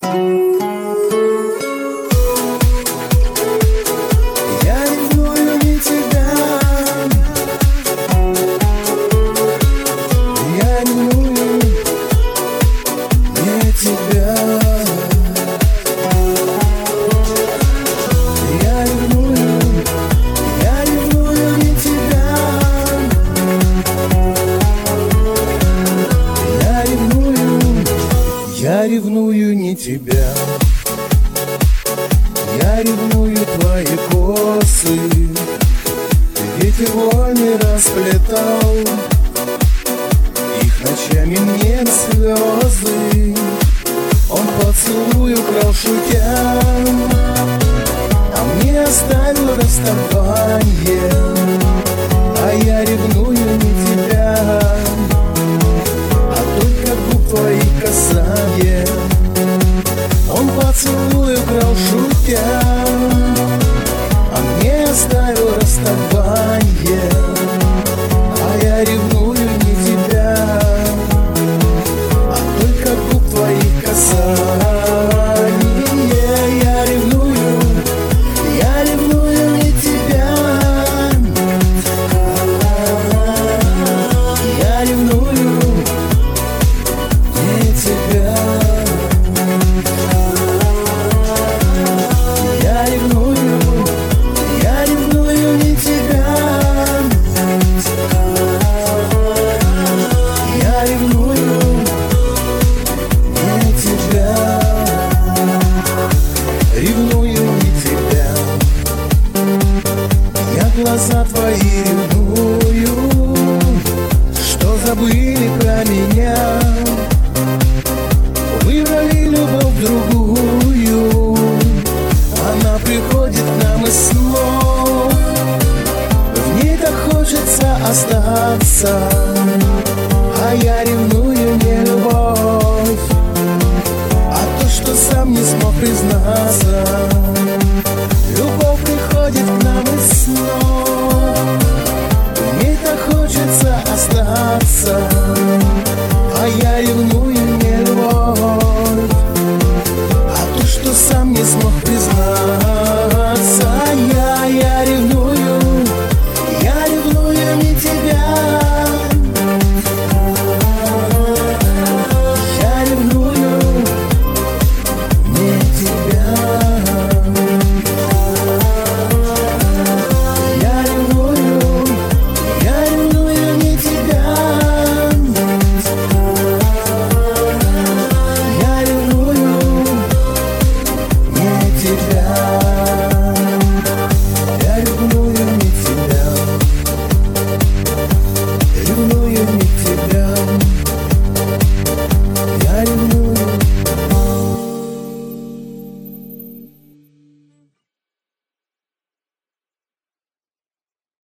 Я ревную не тебя, я ревную не тебя. Я ревную не тебя. Я ревную не тебя. Я ревную твои косы, ветер вольный расплетал их ночами мне слезы. Он поцелуй украл шутя, а мне оставил расставание. А я ревную не тебя, а только губ твоих касание. Он поцелуй украл шутя, а мне оставил расставание. А я ревную не тебя, а только губ твоих касание. Я ревную не тебя. Я ревную не тебя. Я ревную не тебя. Я ревную не тебя. Ревную не тебя. Я глаза твои ревную, что забыли про меня, выбрали любовь другую. Она приходит к нам из снов, в ней так хочется остаться.